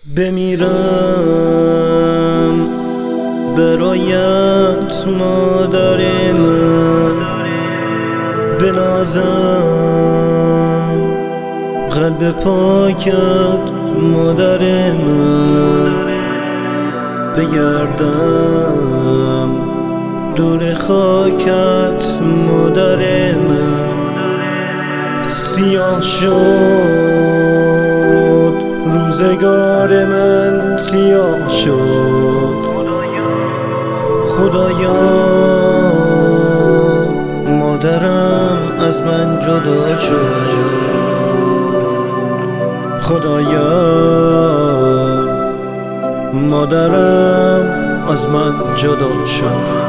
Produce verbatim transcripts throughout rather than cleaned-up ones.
بمیرم برایت مادر من، بنازم قلب پاکت مادر من، بگردم دور خاکت مادر من. سیاه شد روزگار من، سیاه شد خدایا، مادرم از من جدا شد خدایا، مادرم از من جدا شد.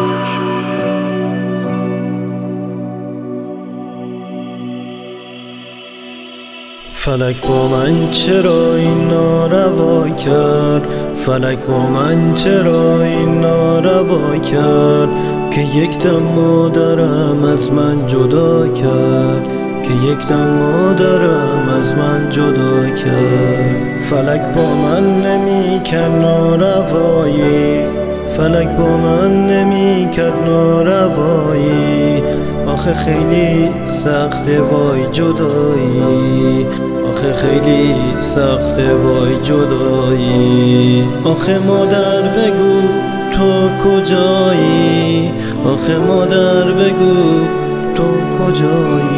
فلک با من چرا این ناروا کرد، فلک با من چرا این ناروا کرد، که یک دم مادرم از من جدا کرد، که یک دم مادرم از من جدا کرد. فلک با من نمی کرد ناروایی، فلک با من نمی کرد ناروایی، آخه خیلی سخته وای جدایی، آخه خیلی سخته وای جدایی. آخه مادر بگو تو کجایی، آخه مادر بگو تو کجایی.